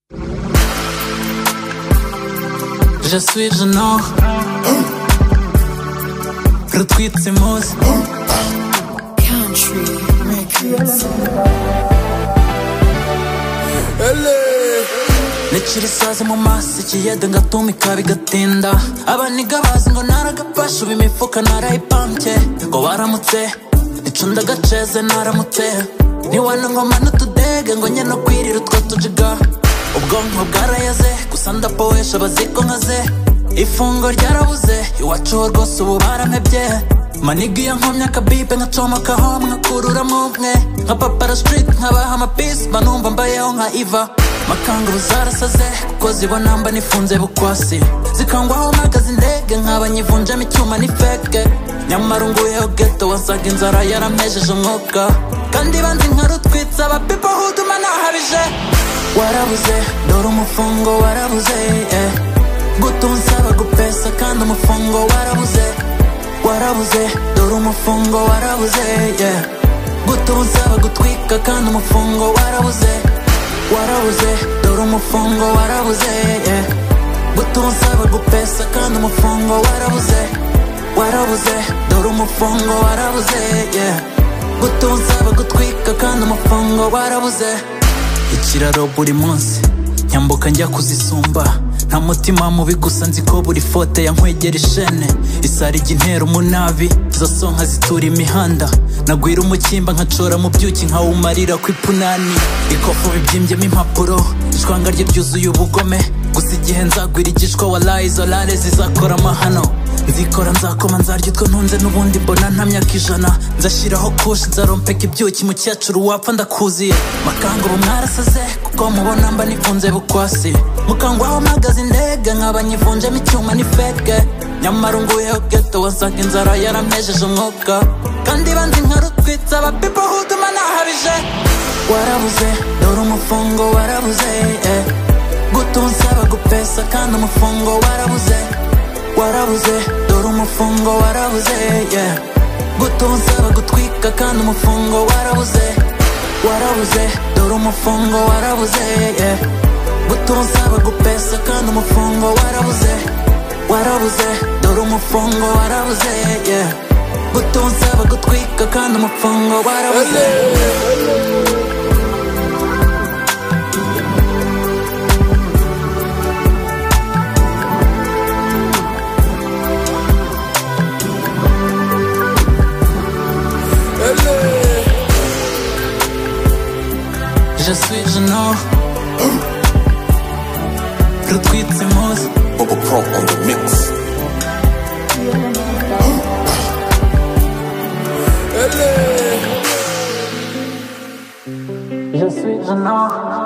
Je suis gênant. Retweet Mose. Country Records. Nicira isazi mu maso ikiyede ngatumika bigatinda. Abaniga bazi ngo naragafashe ubu imifuka narayipambye. Ngo waramutse icunda agaceze naramutse. Niwana ngoma n'utudege ngo nye no kwirira utwo tujiga. Ubwonko bwarayaze gusa ndapoesha baziko nkaze. Ifungo ryarabuze iwacu ho rwose ubu barampebye. Maniga iyo nkomye akabibe nkacomokaho mwakururamo umwe. Nka papara street nkabaha amapisi banumva mbayeho nka Iva. Makanguru zarasaze kuko zibona mba nifunze bukwasi. Zikangwaho mpagaze indege nkaba nyivunjemo icyuma ni feke. Nyamara unguyeho ghetto wasaga inzara yaramejeje umwuka. Kandi banzi nkarutwitsa aba people huduma nahabije. Warabuze dore umufungo warabuze gutunsaba gupesa kandi umufungo warabuze. Warabuze dore umufungo warabuze gutunsaba gutwika kandi umufungo warabuze. Warabuze dore umufungo warabuze gutunsaba gupesa kandi umufungo warabuze. Warabuze dore umufungo warabuze gutunsaba gutwika kandi umufungo warabuze. Ikiraro buri munsi nyambuka njya kuzisumba. Nta mutima mubi gusa nzi ko buri fote yankwegera ishene. Isari ijya intera umunabi izo sonka zitura imihanda. Nagwira umukimba nkacora mu byuki nkawumarira ku ipunani. Ikofu bibyimbyemo impapuro ishwanga rye ryuzuye ubugome. Gusa igihe nzagwira igishwa wallahi izo lare zizakora amahano. Nzikora nzakoma nzarya utwo ntunze n'ubundi mbona nta myaka ijana. Nzashyiraho kushi nzarompeka ibyuki mukecuru wapfa ndakuziye. Makanga ubu mwarasaze kuko mubona mba nifunze bukwasi. Mukangwaho mpagaze indege nkaba nyivunjemo icyuma ni feke. Nyamara unguyeho ghetto wasaga inzara yaramejeje umwuka. Kandi banzi nkarutwitsa aba people huduma nahabije. Warabuze dore umufungo warabuze gutunsaba gupesa kandi umufungo warabuze. Warabuze dore umufungo warabuze gutunsaba gutwika kandi umufungo warabuze. Warabuze dore umufungo warabuze gutunsaba gupesa kandi umufungo warabuze. Warabuze dore umufungo warabuze gutunsaba gutwika kandi umufungo warabuze. Je suis gênant. Retweet Mose. Bubba Pro on the mix. Je suis gênant.